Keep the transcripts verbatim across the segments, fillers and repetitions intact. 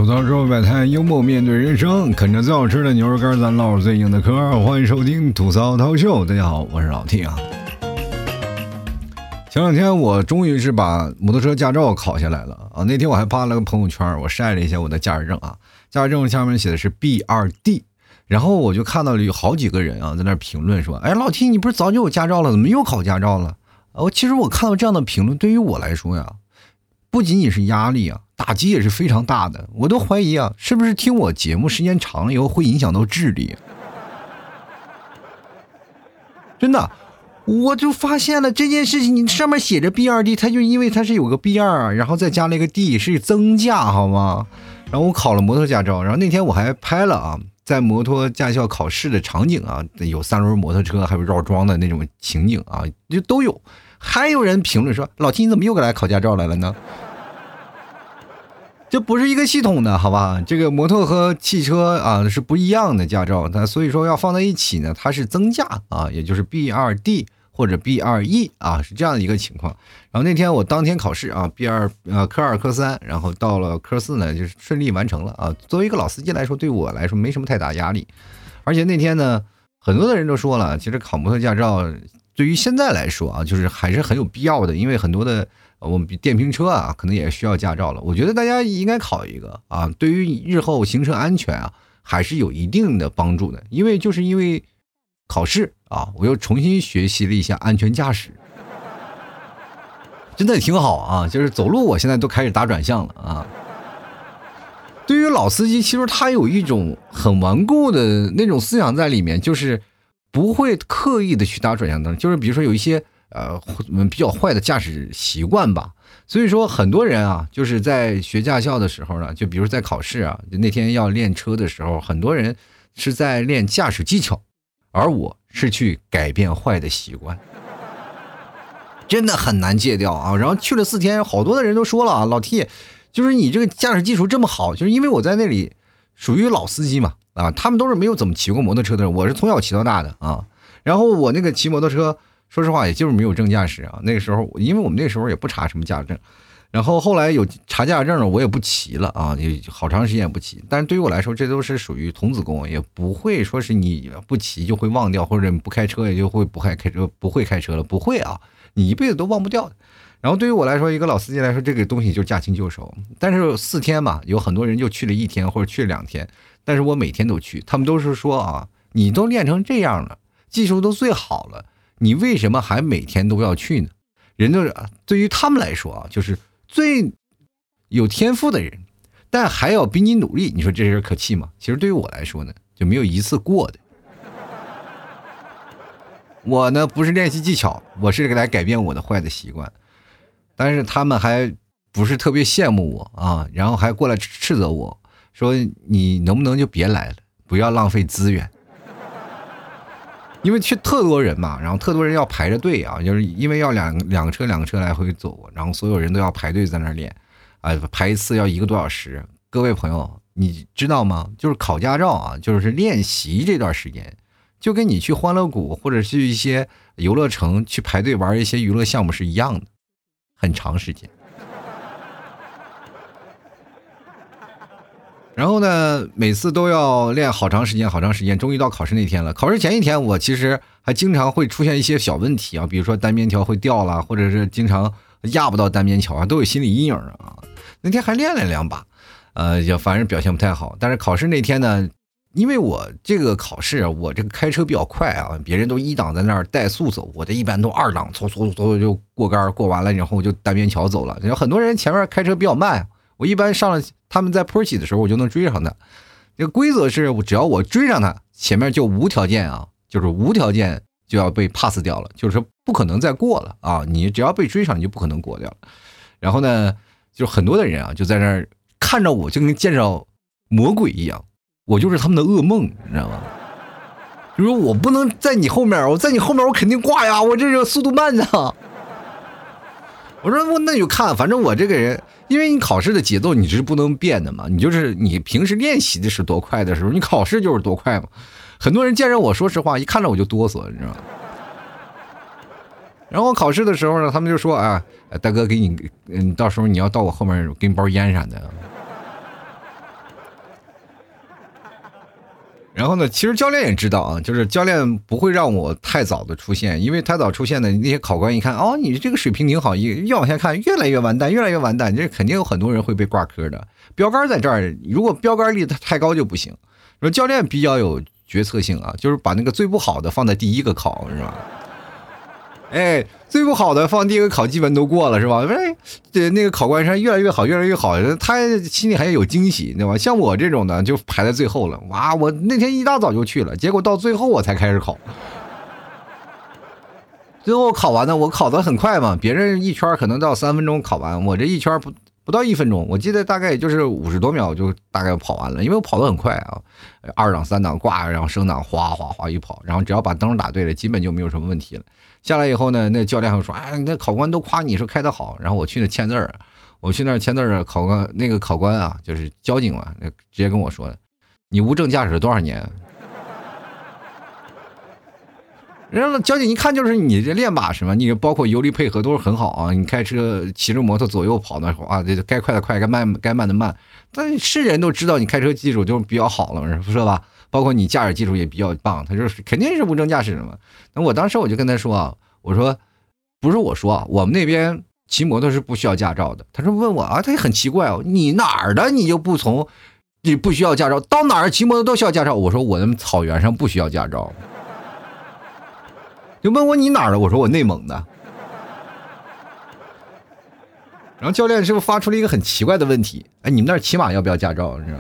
槽之后摆摊，幽默面对人生，啃着最好吃的牛肉干，咱唠最硬的嗑。欢迎收听吐槽涛秀，大家好，我是老 T 啊。前两天我终于是把摩托车驾照考下来了啊！那天我还发了个朋友圈，我晒了一下我的驾驶证啊，驾驶证下面写的是 B 二 D， 然后我就看到了有好几个人啊在那评论说：“哎，老 T 你不是早就有驾照了，怎么又考驾照了？”哦，其实我看到这样的评论，对于我来说呀，不仅仅是压力啊，打击也是非常大的。我都怀疑啊，是不是听我节目时间长了以后会影响到智力？真的。我就发现了这件事情，你上面写着 B 二 D， 它就因为它是有个 B 二，然后再加了一个 D， 是增驾好吗？然后我考了摩托驾照，然后那天我还拍了啊，在摩托驾校考试的场景啊，有三轮摩托车，还有绕桩的那种情景啊，就都有。还有人评论说：“老 T 你怎么又来考驾照来了呢？”这不是一个系统的，好吧？这个摩托和汽车啊是不一样的驾照，它所以说要放在一起呢，它是增驾啊，也就是 B 二 D。或者 B 二 E 啊，是这样的一个情况。然后那天我当天考试啊 ，B 二 呃科二科三，然后到了科四呢，就是顺利完成了啊。作为一个老司机来说，对我来说没什么太大压力。而且那天呢，很多的人都说了，其实考摩托驾照对于现在来说啊，就是还是很有必要的，因为很多的我们电瓶车啊，可能也需要驾照了。我觉得大家应该考一个啊，对于日后行车安全啊，还是有一定的帮助的。因为就是因为考试啊，我又重新学习了一下安全驾驶，真的挺好啊！就是走路，我现在都开始打转向了啊。对于老司机，其实他有一种很顽固的那种思想在里面，就是不会刻意的去打转向灯，就是比如说有一些呃比较坏的驾驶习惯吧。所以说，很多人啊，就是在学驾校的时候呢，就比如在考试啊，就那天要练车的时候，很多人是在练驾驶技巧。而我是去改变坏的习惯，真的很难戒掉啊！然后去了四天，好多的人都说了啊，老 T， 就是你这个驾驶技术这么好，就是因为我在那里属于老司机嘛啊，他们都是没有怎么骑过摩托车的人，我是从小骑到大的啊。然后我那个骑摩托车，说实话也就是没有证驾驶啊。那个时候，因为我们那个时候也不查什么驾证。然后后来有查驾证我也不骑了啊，也好长时间也不骑。但是对于我来说，这都是属于童子功，也不会说是你不骑就会忘掉，或者你不开车也就会不会开车，不会开车了，不会啊，你一辈子都忘不掉的。然后对于我来说，一个老司机来说，这个东西就驾轻就熟。但是四天嘛，有很多人就去了一天或者去了两天，但是我每天都去，他们都是说啊，你都练成这样了，技术都最好了，你为什么还每天都要去呢？人都对于他们来说啊，就是最有天赋的人，但还要比你努力，你说这人可气吗？其实对于我来说呢，就没有一次过的。我呢不是练习技巧，我是来改变我的坏的习惯，但是他们还不是特别羡慕我啊，然后还过来斥责我说你能不能就别来了，不要浪费资源。因为去特多人嘛，然后特多人要排着队啊，就是因为要两两个车两个车来回走，然后所有人都要排队在那儿练，啊、呃，排一次要一个多小时。各位朋友，你知道吗？就是考驾照啊，就是练习这段时间，就跟你去欢乐谷或者是一些游乐城去排队玩一些娱乐项目是一样的，很长时间。然后呢，每次都要练好长时间好长时间，终于到考试那天了。考试前一天我其实还经常会出现一些小问题啊，比如说单边条会掉了，或者是经常压不到单边桥啊，都有心理阴影啊。那天还练了两把，呃，也反正表现不太好。但是考试那天呢，因为我这个考试我这个开车比较快啊，别人都一档在那儿怠速走，我这一般都二档嗖嗖嗖就过杆，过完了然后我就单边桥走了。有很多人前面开车比较慢，我一般上了他们在坡起的时候我就能追上他。这个规则是只要我追上他，前面就无条件啊，就是无条件就要被 pass 掉了，就是不可能再过了啊！你只要被追上，你就不可能过掉了。然后呢，就很多的人啊，就在那儿看着我，就跟见着魔鬼一样，我就是他们的噩梦，你知道吗？就说我不能在你后面，我在你后面我肯定挂呀，我这个速度慢的。我说我那你就看，反正我这个人，因为你考试的节奏你是不能变的嘛，你就是你平时练习的是多快的时候，你考试就是多快嘛。很多人见着我，说实话，一看着我就哆嗦，你知道吗？然后考试的时候呢，他们就说啊，大哥给你，嗯，到时候你要到我后面给你包烟啥的。 然后呢，其实教练也知道啊，就是教练不会让我太早的出现，因为太早出现的那些考官一看，哦，你这个水平挺好，越越往下看越来越完蛋，越来越完蛋，这肯定有很多人会被挂科的。标杆在这儿，如果标杆立得太高就不行。说教练比较有决策性啊，就是把那个最不好的放在第一个考，是吧？哎，最不好的放第一个考基本都过了，是吧？哎，这那个考官说越来越好，越来越好，他心里还有惊喜，对吧？像我这种的就排在最后了。哇，我那天一大早就去了，结果到最后我才开始考。最后考完呢，我考得很快嘛，别人一圈可能到三分钟考完，我这一圈不不到一分钟，我记得大概也就是五十多秒就大概跑完了，因为我跑得很快啊，二档三档挂，然后升档哗哗哗一跑，然后只要把灯打对了，基本就没有什么问题了。下来以后呢，那教练还说，哎，那考官都夸你说开得好，然后我去那签字儿，我去那儿签字儿，考官那个考官啊，就是交警嘛，直接跟我说，你无证驾驶多少年？人家交警一看就是你这练把式嘛，你包括油离配合都是很好啊，你开车骑着摩托左右跑的啊，这该快的快，该慢该慢的慢，但是人都知道你开车技术就比较好了，是吧？包括你驾驶技术也比较棒，他就是肯定是无证驾驶的嘛。那我当时我就跟他说啊，我说不是我说啊，我们那边骑摩托是不需要驾照的。他说问我啊，他也很奇怪哦，你哪儿的你就不从，你不需要驾照，到哪儿骑摩托都需要驾照。我说我们草原上不需要驾照。就问我你哪儿的，我说我内蒙的。然后教练是不是发出了一个很奇怪的问题？哎，你们那儿骑马要不要驾照？是吧？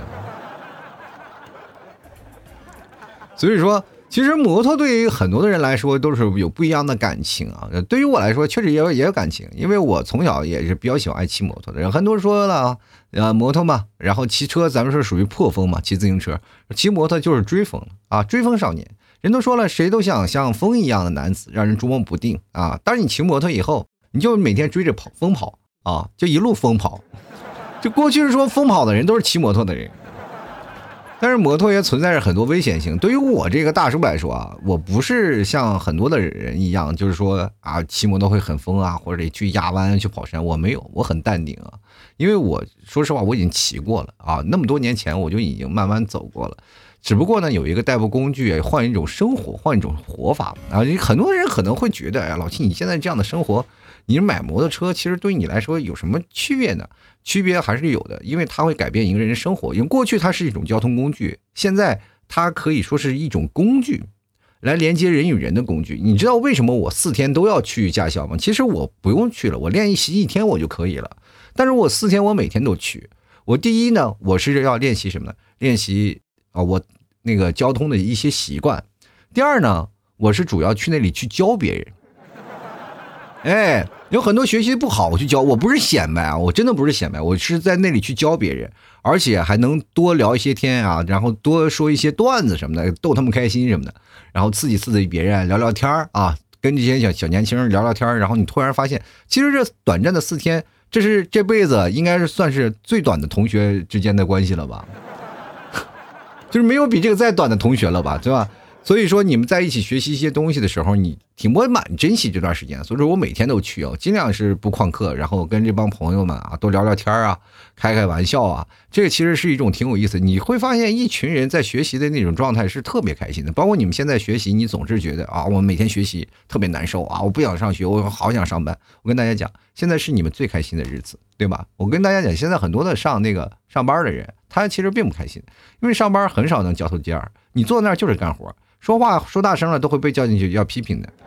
所以说，其实摩托对于很多的人来说都是有不一样的感情啊。对于我来说，确实也有也有感情，因为我从小也是比较喜欢爱骑摩托的人。很多人说了，呃，摩托嘛，然后骑车咱们是属于破风嘛，骑自行车，骑摩托就是追风啊，追风少年。人都说了，谁都想像风一样的男子，让人捉摸不定啊。当然你骑摩托以后，你就每天追着跑疯跑啊，就一路疯跑。就过去是说疯跑的人都是骑摩托的人。但是摩托也存在着很多危险性。对于我这个大叔来说啊，我不是像很多的人一样，就是说啊，骑摩托会很疯啊，或者去压弯、去跑山。我没有，我很淡定啊，因为我说实话，我已经骑过了啊，那么多年前我就已经慢慢走过了。只不过呢，有一个代步工具，换一种生活，换一种活法啊。很多人可能会觉得，哎，老七，你现在这样的生活，你买摩托车，其实对于你来说有什么区别呢？区别还是有的，因为它会改变一个人的生活。因为过去它是一种交通工具，现在它可以说是一种工具，来连接人与人的工具。你知道为什么我四天都要去驾校吗？其实我不用去了，我练习一天我就可以了。但是我四天我每天都去。我第一呢，我是要练习什么呢？练习啊，我那个交通的一些习惯。第二呢，我是主要去那里去教别人。哎，有很多学习不好，我去教，我不是显摆啊，我真的不是显摆，我是在那里去教别人，而且还能多聊一些天啊，然后多说一些段子什么的，逗他们开心什么的，然后刺激刺激别人，聊聊天啊，跟这些小小年轻人聊聊天，然后你突然发现，其实这短暂的四天，这是这辈子应该是算是最短的同学之间的关系了吧？就是没有比这个再短的同学了吧，对吧？所以说你们在一起学习一些东西的时候，你挺我蛮珍惜这段时间，所以说我每天都去啊，尽量是不旷课，然后跟这帮朋友们啊多聊聊天啊，开开玩笑啊，这个其实是一种挺有意思。你会发现一群人在学习的那种状态是特别开心的，包括你们现在学习，你总是觉得啊，我每天学习特别难受啊，我不想上学，我好想上班。我跟大家讲，现在是你们最开心的日子，对吧？我跟大家讲，现在很多的上那个上班的人，他其实并不开心，因为上班很少能交头接耳，你坐那儿就是干活。说话说大声了都会被叫进去要批评的。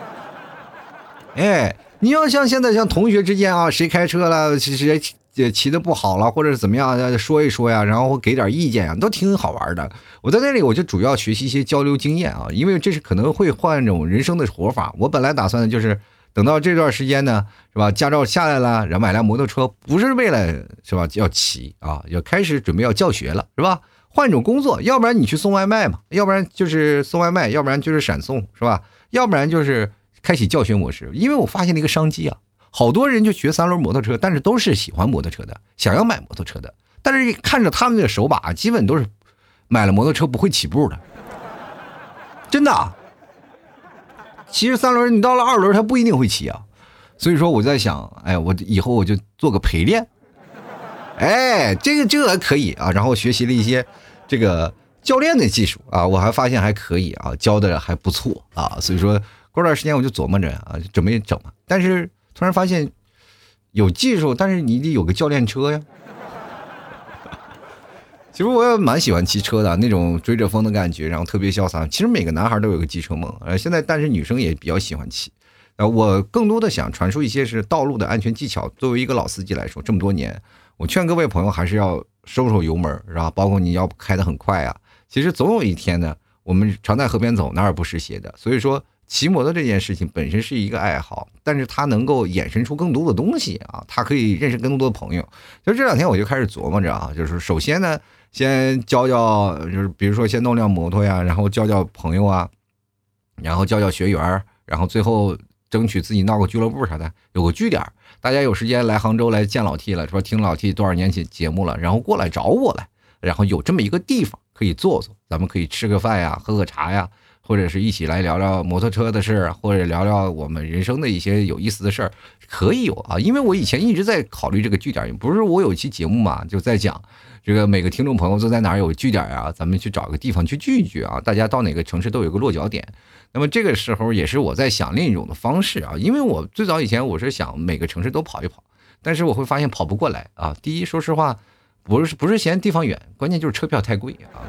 哎，你要像现在像同学之间啊，谁开车了，谁骑的不好了，或者是怎么样，说一说呀，然后给点意见啊，都挺好玩的。我在那里我就主要学习一些交流经验啊，因为这是可能会换一种人生的活法。我本来打算的就是等到这段时间呢，是吧？驾照下来了，然后买辆摩托车，不是为了是吧要骑啊，要开始准备要教学了，是吧？换一种工作，要不然你去送外卖嘛，要不然就是送外卖，要不然就是闪送，是吧？要不然就是开启教学模式。因为我发现了一个商机啊，好多人就学三轮摩托车，但是都是喜欢摩托车的，想要买摩托车的，但是看着他们的手把，基本都是买了摩托车不会起步的，真的。其实三轮你到了二轮他不一定会骑啊，所以说我在想，哎，我以后我就做个陪练。哎，这个这个可以啊，然后学习了一些这个教练的技术啊，我还发现还可以啊，教的还不错啊，所以说过段时间我就琢磨着啊，准备整嘛。但是突然发现有技术，但是你得有个教练车呀。其实我也蛮喜欢骑车的，那种追着风的感觉，然后特别潇洒。其实每个男孩都有个机车梦，呃，现在但是女生也比较喜欢骑。呃，我更多的想传输一些是道路的安全技巧。作为一个老司机来说，这么多年，我劝各位朋友还是要收收油门，是吧？包括你要开得很快啊。其实总有一天呢，我们常在河边走，哪儿不湿鞋的。所以说，骑摩托这件事情本身是一个爱好，但是它能够衍生出更多的东西啊，它可以认识更多的朋友。就这两天我就开始琢磨着啊，就是首先呢。先教教，就是比如说先弄辆摩托呀，然后教教朋友啊，然后教教学员，然后最后争取自己闹个俱乐部啥的，有个据点，大家有时间来杭州来见老 T 了，说听老 T 多少年节节目了，然后过来找我来，然后有这么一个地方可以坐坐，咱们可以吃个饭呀，喝个茶呀，或者是一起来聊聊摩托车的事儿，或者聊聊我们人生的一些有意思的事儿，可以有啊。因为我以前一直在考虑这个据点，不是我有一期节目嘛，就在讲这个每个听众朋友都在哪儿有据点啊，咱们去找个地方去聚一聚啊，大家到哪个城市都有个落脚点。那么这个时候也是我在想另一种的方式啊，因为我最早以前我是想每个城市都跑一跑，但是我会发现跑不过来啊。第一，说实话，不是不是嫌地方远，关键就是车票太贵啊。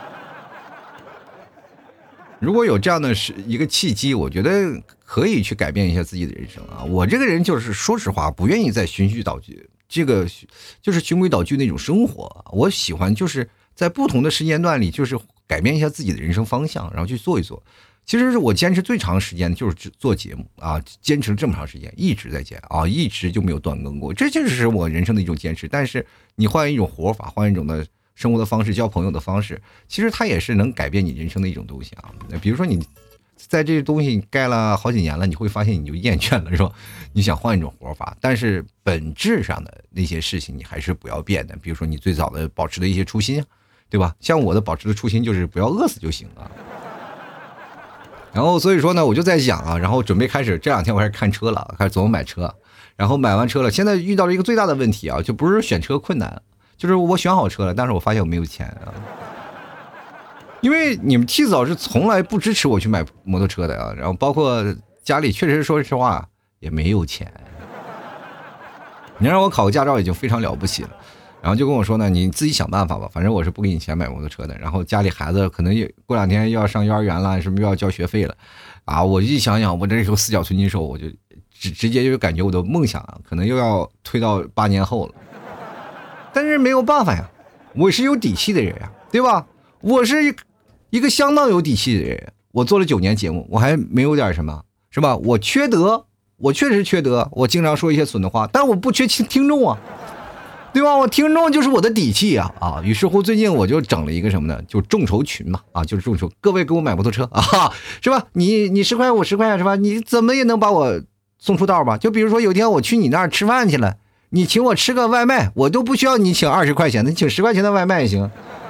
如果有这样的是一个契机，我觉得可以去改变一下自己的人生啊。我这个人就是说实话，不愿意再循序蹈矩，这个就是循规蹈矩那种生活。我喜欢就是在不同的时间段里，就是改变一下自己的人生方向，然后去做一做。其实我坚持最长时间就是做节目啊，坚持了这么长时间，一直在剪啊，一直就没有断更过，这就是我人生的一种坚持。但是你换一种活法，换一种的生活的方式，交朋友的方式，其实它也是能改变你人生的一种东西啊。比如说你在这些东西盖了好几年了，你会发现你就厌倦了，是吧？你想换一种活法，但是本质上的那些事情你还是不要变的。比如说你最早的保持的一些初心，对吧？像我的保持的初心就是不要饿死就行了。然后所以说呢，我就在想啊，然后准备开始这两天我开始看车了，开始琢磨买车。然后买完车了，现在遇到了一个最大的问题啊，就不是选车困难，就是我选好车了，但是我发现我没有钱啊。因为你们 T 嫂是从来不支持我去买摩托车的啊，然后包括家里确实说实话也没有钱。你让我考个驾照已经非常了不起了，然后就跟我说呢，你自己想办法吧，反正我是不给你钱买摩托车的。然后家里孩子可能也过两天又要上幼儿园了，什么又要交学费了，啊，我一想想，我这时候四脚纯金手，我就直直接就感觉我的梦想啊，可能又要推到八年后了。但是没有办法呀，我是有底气的人呀，对吧？我是一个相当有底气的人，我做了九年节目，我还没有点什么，是吧？我缺德，我确实缺德，我经常说一些损的话，但我不缺听众啊。对吧？我听众就是我的底气啊啊！于是乎，最近我就整了一个什么呢？就众筹群嘛啊，就是众筹，各位给我买摩托车啊，是吧？你你十块我十块是吧？你怎么也能把我送出道吧？就比如说有一天我去你那儿吃饭去了，你请我吃个外卖，我都不需要你请二十块钱的，你请十块钱的外卖也行，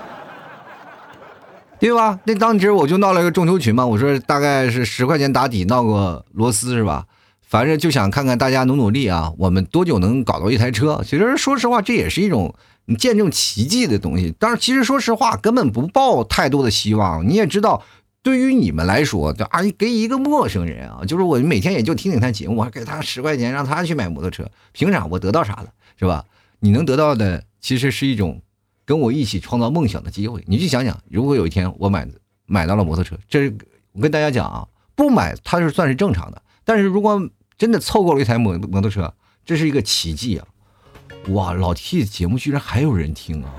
对吧？那当时我就闹了一个众筹群嘛，我说大概是十块钱打底，闹个螺丝是吧？反正就想看看大家努努力啊，我们多久能搞到一台车？其实说实话，这也是一种你见证奇迹的东西。但是其实说实话，根本不抱太多的希望。你也知道，对于你们来说，啊，给一个陌生人啊，就是我每天也就听听他节目，我还给他十块钱让他去买摩托车，凭啥？我得到啥了，是吧？你能得到的其实是一种跟我一起创造梦想的机会。你去想想，如果有一天我买买到了摩托车，这是我跟大家讲啊，不买它是算是正常的，但是如果真的凑够了一台摩摩托车，这是一个奇迹啊！哇，老 T 的节目居然还有人听啊！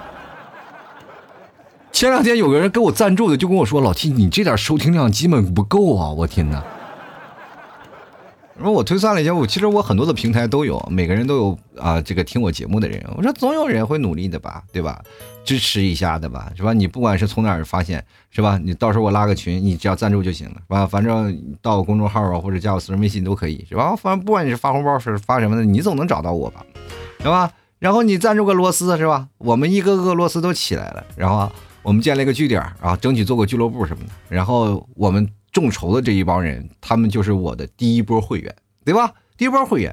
前两天有个人给我赞助的，就跟我说：“老 T， 你这点收听量基本不够啊！”我天哪！然后我推算了一下，我其实我很多的平台都有，每个人都有啊，这个听我节目的人。我说总有人会努力的吧，对吧？支持一下的吧，是吧？你不管是从哪儿发现，是吧？你到时候我拉个群，你只要赞助就行了，是吧？反正到我公众号啊，或者加我私人微信都可以，是吧？反正不管你是发红包是发什么的，你总能找到我吧，是吧？然后你赞助个螺丝，是吧？我们一个个螺丝都起来了，然后我们建了一个据点啊，争取做个俱乐部什么的，然后我们众筹的这一帮人，他们就是我的第一波会员，对吧？第一波会员，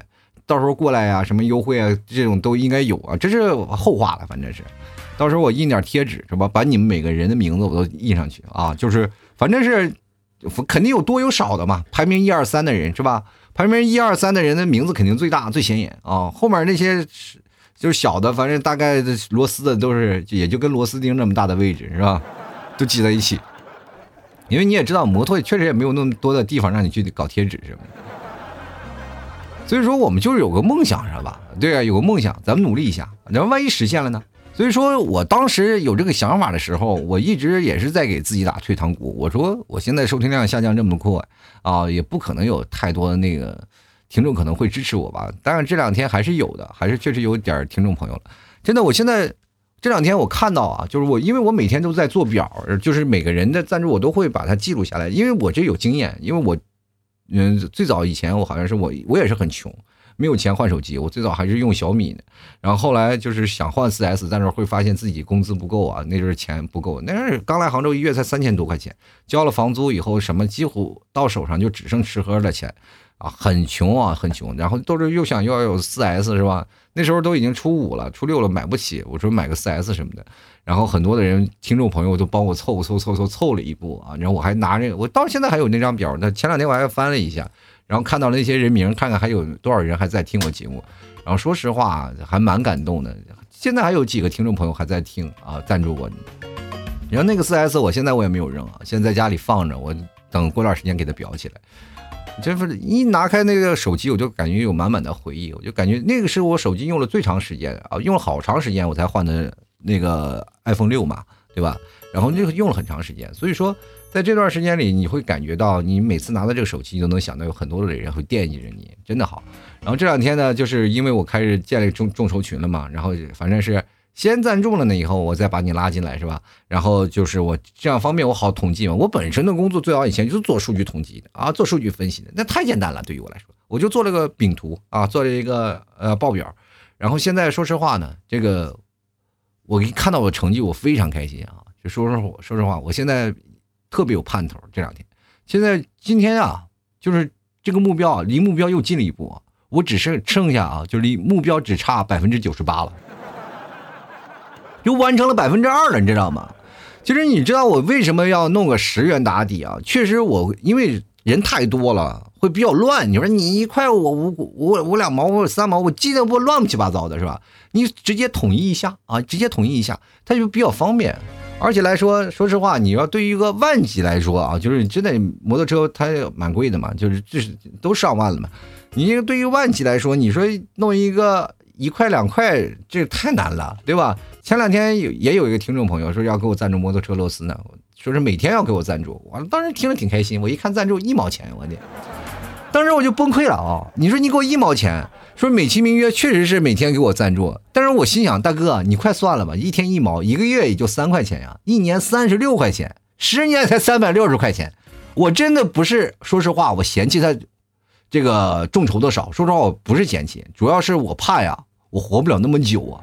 到时候过来呀、啊，什么优惠啊，这种都应该有啊，这是后话了，反正是。到时候我印点贴纸是吧，把你们每个人的名字我都印上去啊，就是反正是肯定有多有少的嘛，排名一二三的人是吧？排名一二三的人的名字肯定最大最显眼啊，后面那些就是小的，反正大概螺丝的都是也就跟螺丝钉那么大的位置是吧，都挤在一起。因为你也知道，摩托确实也没有那么多的地方让你去搞贴纸什么的，所以说我们就是有个梦想是吧？对啊，有个梦想，咱们努力一下，然后万一实现了呢？所以说我当时有这个想法的时候，我一直也是在给自己打退堂鼓。我说我现在收听量下降这么快啊，也不可能有太多的那个听众可能会支持我吧。当然这两天还是有的，还是确实有点听众朋友了。真的，我现在这两天我看到啊，就是我因为我每天都在做表，就是每个人的赞助我都会把它记录下来，因为我这有经验，因为我嗯最早以前我好像是我我也是很穷。没有钱换手机，我最早还是用小米的，然后后来就是想换 四 S， 但是会发现自己工资不够啊，那阵钱不够，那是刚来杭州一月才三千多块钱，交了房租以后，什么几乎到手上就只剩吃喝的钱啊，很穷啊，很穷。然后都是又想要有 四 S 是吧？那时候都已经初五了，初六了买不起，我说买个 四 S 什么的，然后很多的人听众朋友都帮我凑凑凑凑凑了一步啊，然后我还拿着，我到现在还有那张表，那前两天我还翻了一下。然后看到那些人名，看看还有多少人还在听我节目，然后说实话还蛮感动的。现在还有几个听众朋友还在听啊，赞助我。然后那个 四 S 我现在我也没有扔啊，现在在家里放着，我等过段时间给它裱起来。就是一拿开那个手机，我就感觉有满满的回忆，我就感觉那个是我手机用了最长时间啊，用了好长时间我才换的那个 iPhone 六嘛，对吧？然后就用了很长时间，所以说。在这段时间里，你会感觉到，你每次拿到这个手机，都能想到有很多的人会惦记着你，真的好。然后这两天呢，就是因为我开始建立众众筹群了嘛，然后反正是先赞助了呢，以后我再把你拉进来，是吧？然后就是我这样方便我好统计嘛。我本身的工作最早以前就是做数据统计的啊，做数据分析的，那太简单了，对于我来说，我就做了个饼图啊，做了一个呃报表。然后现在说实话呢，这个我一看到我的成绩，我非常开心啊。就说实话，说实话，我现在。特别有盼头，这两天，现在今天啊，就是这个目标啊，离目标又近了一步啊，我只剩剩下啊，就离目标只差百分之九十八了，又完成了百分之二了，你知道吗？其实你知道我为什么要弄个十元打底啊？确实我因为人太多了，会比较乱。你说你一块我五五五两毛或三毛，我记得不乱七八糟的是吧？你直接统一一下啊，直接统一一下，它就比较方便。而且来说，说实话，你要对于一个万级来说啊，就是真的摩托车它蛮贵的嘛，就是就是都上万了嘛。你这个对于万级来说，你说弄一个一块两块，这太难了，对吧？前两天有也有一个听众朋友说要给我赞助摩托车螺丝呢，说是每天要给我赞助，我当时听了挺开心。我一看赞助一毛钱，我的，当时我就崩溃了啊！你说你给我一毛钱。说美其名曰确实是每天给我赞助，但是我心想，大哥你快算了吧，一天一毛，一个月也就三块钱呀，一年三十六块钱，十年才三百六十块钱，我真的不是，说实话，我嫌弃他这个众筹的少，说实话我不是嫌弃，主要是我怕呀，我活不了那么久啊，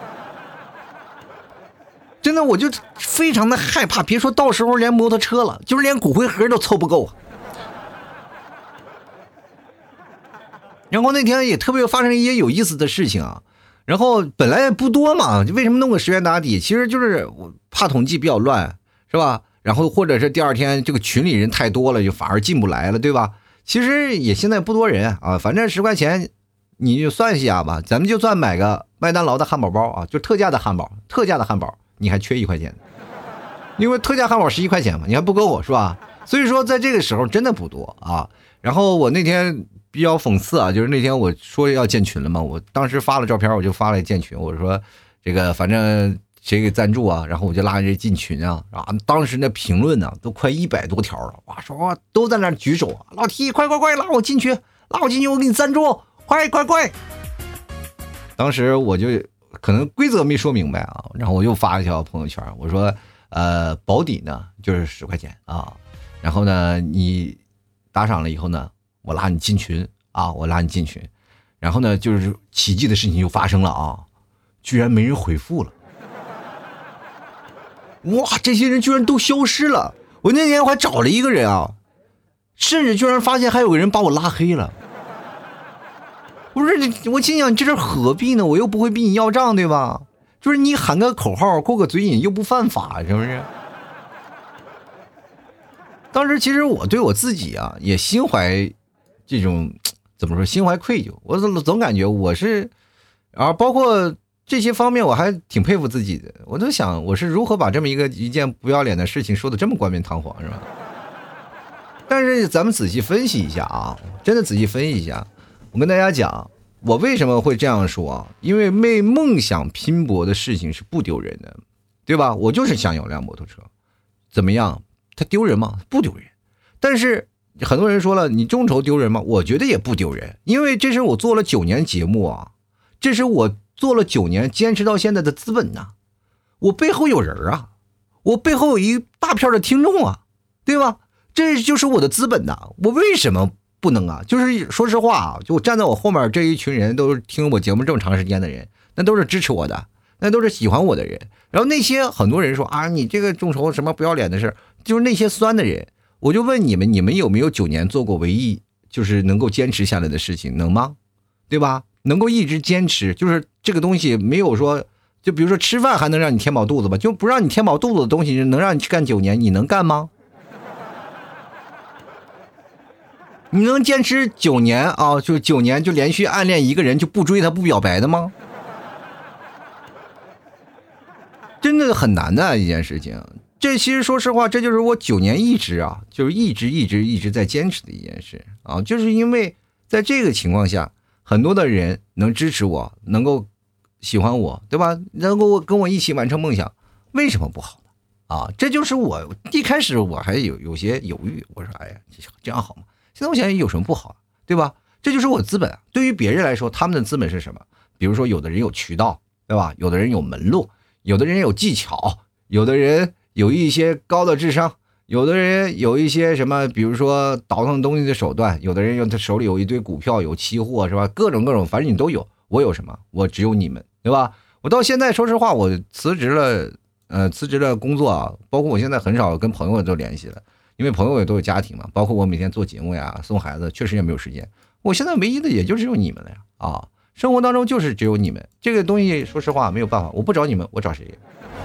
真的我就非常的害怕，别说到时候连摩托车了，就是连骨灰盒都凑不够啊。然后那天也特别发生一些有意思的事情啊，然后本来也不多嘛，为什么弄个十元打底？其实就是我怕统计比较乱，是吧？然后或者是第二天这个群里人太多了，就反而进不来了，对吧？其实也现在不多人啊，反正十块钱你就算一下吧，咱们就算买个麦当劳的汉堡包啊，就特价的汉堡，特价的汉堡你还缺一块钱，因为特价汉堡十一块钱嘛，你还不够我是吧？所以说在这个时候真的不多啊。然后我那天。比较讽刺啊，就是那天我说要建群了嘛，我当时发了照片，我就发了建群，我说这个反正谁给赞助啊，然后我就拉人进群啊，啊，当时那评论呢都快一百多条了，哇，说都在那举手啊，老 T 快快快拉我进去，拉我进去，我给你赞助，快快快！当时我就可能规则没说明白啊，然后我又发一条朋友圈，我说呃保底呢就是十块钱啊，然后呢你打赏了以后呢。我拉你进群啊！我拉你进群，然后呢，就是奇迹的事情就发生了啊！居然没人回复了，哇！这些人居然都消失了。我那天我还找了一个人啊，甚至居然发现还有个人把我拉黑了。 不是，我心想这是何必呢？我又不会逼你要账，对吧？就是你喊个口号，过个嘴瘾，又不犯法，是不是？当时其实我对我自己啊，也心怀这种怎么说，心怀愧疚。我总总感觉我是，啊，包括这些方面，我还挺佩服自己的。我都想我是如何把这么一个一件不要脸的事情说的这么冠冕堂皇，是吧？但是咱们仔细分析一下啊，真的仔细分析一下，我跟大家讲。我为什么会这样说啊？因为为梦想拼搏的事情是不丢人的，对吧？我就是想有辆摩托车，怎么样？它丢人吗？不丢人。但是很多人说了，你众筹丢人吗？我觉得也不丢人，因为这是我做了九年节目啊，这是我做了九年坚持到现在的资本呐、啊。我背后有人啊，我背后有一大片的听众啊，对吧？这就是我的资本呐、啊。我为什么不能啊？就是说实话啊，就站在我后面这一群人都是听我节目这么长时间的人，那都是支持我的，那都是喜欢我的人。然后那些很多人说啊，你这个众筹什么不要脸的事，就是那些酸的人。我就问你们，你们有没有九年做过唯一就是能够坚持下来的事情？能吗？对吧？能够一直坚持，就是这个东西没有说，就比如说吃饭还能让你填饱肚子吧，就不让你填饱肚子的东西能让你去干九年，你能干吗？你能坚持九年啊？就九年就连续暗恋一个人就不追他不表白的吗？真的很难的一件事情。这其实说实话，这就是我九年一直啊，就是一直一直一直在坚持的一件事啊，就是因为在这个情况下，很多的人能支持我，能够喜欢我，对吧？能够跟我一起完成梦想，为什么不好呢？啊，这就是我一开始我还有有些犹豫，我说哎呀，这样好吗？现在我想有什么不好，对吧？这就是我资本。对于别人来说，他们的资本是什么？比如说，有的人有渠道，对吧？有的人有门路，有的人有技巧，有的人有一些高的智商，有的人有一些什么，比如说倒腾东西的手段，有的人有他手里有一堆股票，有期货，是吧？各种各种，反正你都有。我有什么？我只有你们，对吧？我到现在说实话，我辞职了，呃，辞职了工作啊，包括我现在很少跟朋友都联系了。因为朋友也都有家庭嘛，包括我每天做节目呀、送孩子，确实也没有时间。我现在唯一的也就只有你们了呀！啊，生活当中就是只有你们这个东西，说实话没有办法，我不找你们，我找谁？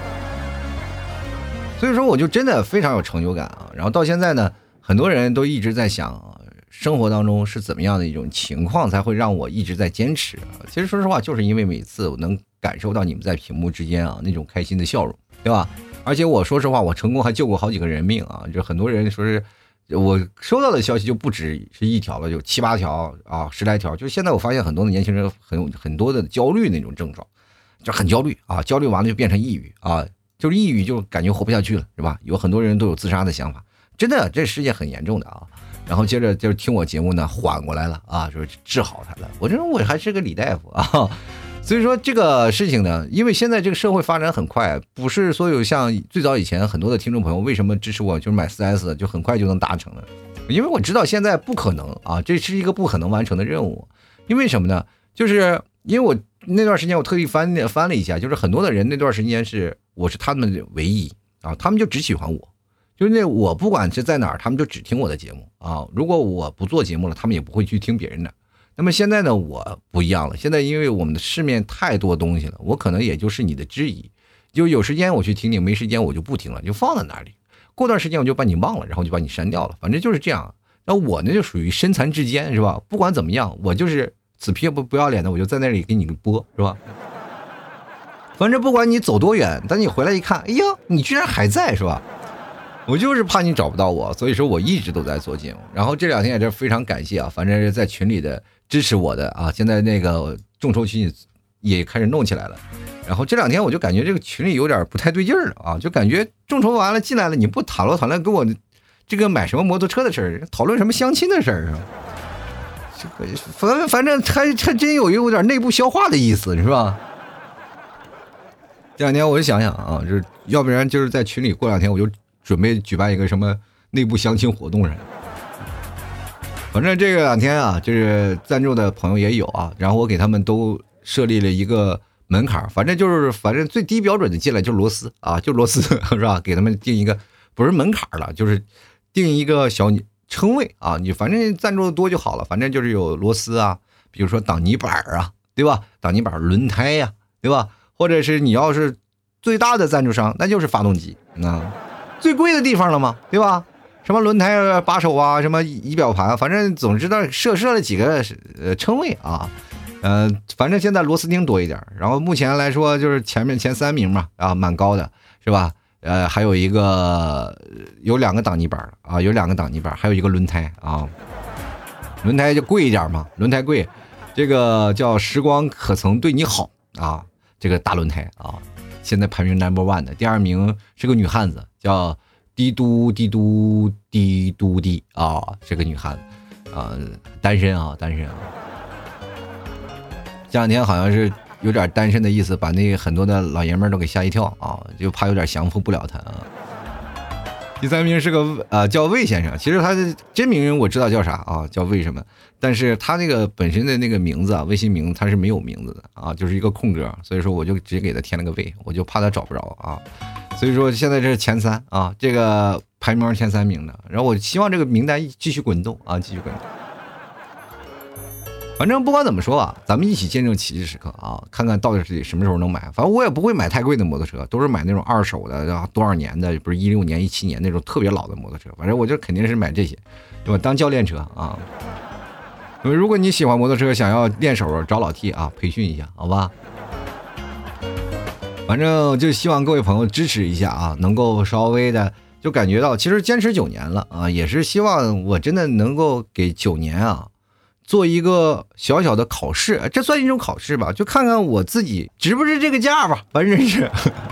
所以说，我就真的非常有成就感啊！然后到现在呢，很多人都一直在想、啊，生活当中是怎么样的一种情况才会让我一直在坚持、啊？其实说实话，就是因为每次我能感受到你们在屏幕之间啊那种开心的笑容，对吧？而且我说实话，我成功还救过好几个人命啊！就很多人说是，我收到的消息就不止是一条了，有七八条啊，十来条。就现在我发现很多的年轻人很有很多的焦虑那种症状，就很焦虑啊，焦虑完了就变成抑郁啊，就是抑郁就感觉活不下去了，是吧？有很多人都有自杀的想法，真的这世界很严重的啊。然后接着就是听我节目呢，缓过来了啊，说治好他了。我觉得我还是个李大夫啊。所以说这个事情呢，因为现在这个社会发展很快，不是所有像最早以前很多的听众朋友为什么支持我就是买 四 S 就很快就能达成了，因为我知道现在不可能啊，这是一个不可能完成的任务。因为什么呢？就是因为我那段时间我特地翻翻了一下，就是很多的人那段时间是我是他们的唯一啊，他们就只喜欢我，就是那我不管是在哪儿，他们就只听我的节目啊。如果我不做节目了，他们也不会去听别人的。那么现在呢，我不一样了。现在因为我们的市面太多东西了，我可能也就是你的知己，就有时间我去听听，没时间我就不听了，就放在那里。过段时间我就把你忘了，然后就把你删掉了，反正就是这样。那我呢就属于身残志坚，是吧？不管怎么样，我就是死皮不不要脸的，我就在那里给你播，是吧？反正不管你走多远，等你回来一看，哎呀，你居然还在，是吧？我就是怕你找不到我，所以说我一直都在做节目。然后这两天也是非常感谢啊，反正是在群里的支持我的啊，现在那个众筹群也开始弄起来了。然后这两天我就感觉这个群里有点不太对劲儿了啊，就感觉众筹完了进来了，你不讨论讨论跟我这个买什么摩托车的事儿，讨论什么相亲的事儿啊？反反正还还真有有点内部消化的意思，是吧？这两天我就想想啊，就是要不然就是在群里过两天我就准备举办一个什么内部相亲活动什么。反正这个两天啊，就是赞助的朋友也有啊，然后我给他们都设立了一个门槛，反正就是反正最低标准的进来就是螺丝啊，就螺丝是吧？给他们定一个不是门槛了，就是定一个小称谓啊，你反正赞助的多就好了，反正就是有螺丝啊， 比如说挡泥板啊，对吧？挡泥板、轮胎呀、啊，对吧？或者是你要是最大的赞助商，那就是发动机，那最贵的地方了嘛，对吧？什么轮胎把手啊，什么仪表盘，反正总之呢设设了几个呃称谓啊，呃，反正现在螺丝钉多一点，然后目前来说就是前面前三名嘛，啊，蛮高的，是吧？呃，还有一个有两个挡泥板啊，有两个挡泥板，还有一个轮胎啊，轮胎就贵一点嘛，轮胎贵，这个叫时光可曾对你好啊，这个大轮胎啊，现在排名 number one 的，第二名是个女汉子，叫滴嘟滴嘟滴嘟滴啊，这个女汉子啊，单身啊，单身啊，这两天好像是有点单身的意思，把那个很多的老爷们儿都给吓一跳啊，就怕有点降服不了他啊。第三名是个呃叫魏先生，其实他的真名我知道叫啥啊，叫魏什么，但是他那个本身的那个名字啊，微信名他是没有名字的啊，就是一个空格，所以说我就直接给他填了个魏，我就怕他找不着啊，所以说现在这是前三啊，这个排名前三名的，然后我希望这个名单继续滚动啊，继续滚动。反正不管怎么说啊，咱们一起见证奇迹时刻啊，看看到底是什么时候能买。反正我也不会买太贵的摩托车，都是买那种二手的，多少年的，不是一六年、一七年那种特别老的摩托车。反正我就肯定是买这些，对吧？当教练车啊。如果你喜欢摩托车，想要练手，找老 T 啊，培训一下，好吧？反正就希望各位朋友支持一下啊，能够稍微的就感觉到，其实坚持九年了啊，也是希望我真的能够给九年啊。做一个小小的考试，这算一种考试吧，就看看我自己值不值这个价吧，反正是。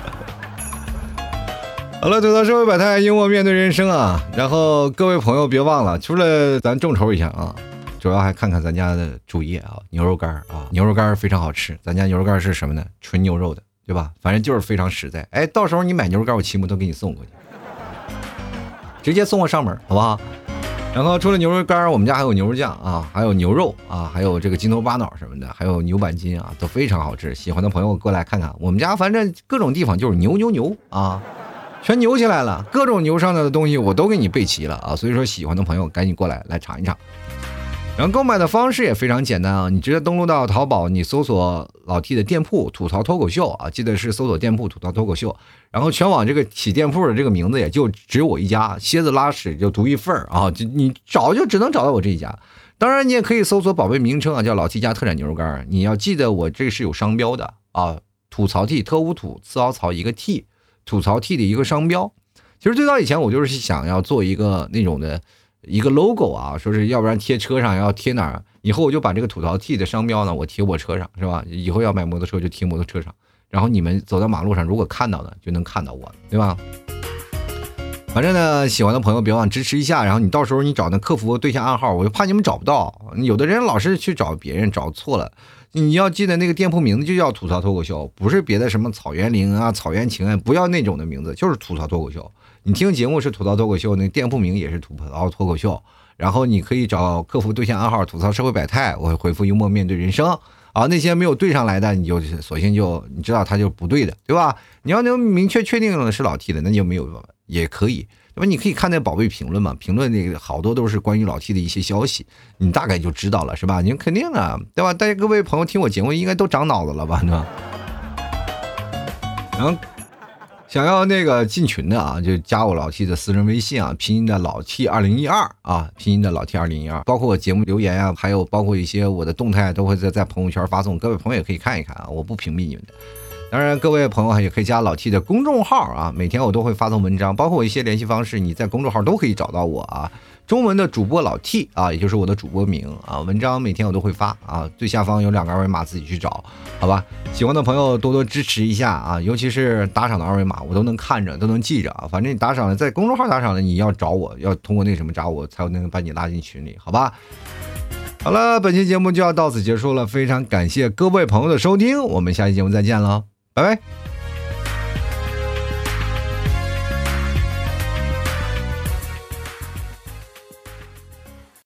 好了，走到社会百态，幽默面对人生啊。然后各位朋友别忘了，除了咱众筹一下啊，主要还看看咱家的主页啊，牛肉干啊，牛肉干非常好吃。咱家牛肉干是什么呢？纯牛肉的，对吧？反正就是非常实在。哎，到时候你买牛肉干，我骑摩托给你送过去，直接送我上门，好不好？然后除了牛肉干，我们家还有牛肉酱啊，还有牛肉啊，还有这个筋头巴脑什么的，还有牛板筋啊，都非常好吃。喜欢的朋友过来看看，我们家反正各种地方就是牛牛牛啊，全牛起来了，各种牛上的东西我都给你备齐了啊。所以说喜欢的朋友赶紧过来来尝一尝。然后购买的方式也非常简单啊，你直接登录到淘宝，你搜索老 T 的店铺吐槽脱口秀啊，记得是搜索店铺吐槽脱口秀，然后全网这个起店铺的这个名字也就只有我一家，蝎子拉屎就独一份啊，就你找就只能找到我这一家。当然你也可以搜索宝贝名称啊，叫老 T 家特产牛肉干，你要记得我这个是有商标的啊，吐槽 T 特无土次凹槽一个 T， 吐槽 T 的一个商标。其实最早以前我就是想要做一个那种的一个 logo 啊，说是要不然贴车上，要贴哪儿？以后我就把这个吐槽 T 的商标呢，我贴我车上，是吧？以后要买摩托车就贴摩托车上，然后你们走在马路上，如果看到的就能看到我，对吧？反正呢，喜欢的朋友别忘支持一下，然后你到时候你找那客服对象暗号，我就怕你们找不到，有的人老是去找别人，找错了。你要记得那个店铺名字就叫吐槽脱口秀，不是别的什么草原灵啊、草原情啊，不要那种的名字，就是吐槽脱口秀。你听节目是吐槽脱口秀，那店铺名也是吐槽脱口秀，然后你可以找客服对象暗号吐槽社会百态，我会回复幽默面对人生啊。那些没有对上来的，你就索性就你知道它就是不对的，对吧？你要能明确确定了是老 T 的，那就没有也可以，对吧？你可以看那宝贝评论嘛，评论那个好多都是关于老 T 的一些消息，你大概就知道了，是吧？你肯定啊，对吧？大家各位朋友听我节目应该都长脑子了吧，对吧？然后想要那个进群的啊，就加我老 T 的私人微信啊，拼音的老 T 二零一二啊，拼音的老 T 二零一二，包括我节目留言啊，还有包括一些我的动态都会在在朋友圈发送，各位朋友也可以看一看啊，我不屏蔽你们的。当然各位朋友也可以加老 T 的公众号啊，每天我都会发送文章，包括我一些联系方式，你在公众号都可以找到我啊。中文的主播老 T 啊，也就是我的主播名啊，文章每天我都会发啊，最下方有两个二维码，自己去找，好吧？喜欢的朋友多多支持一下啊，尤其是打赏的二维码，我都能看着，都能记着啊。反正你打赏了，在公众号打赏了，你要找我，要通过那什么找我，才能把你拉进群里，好吧？好了，本期节目就要到此结束了，非常感谢各位朋友的收听，我们下期节目再见了，拜拜。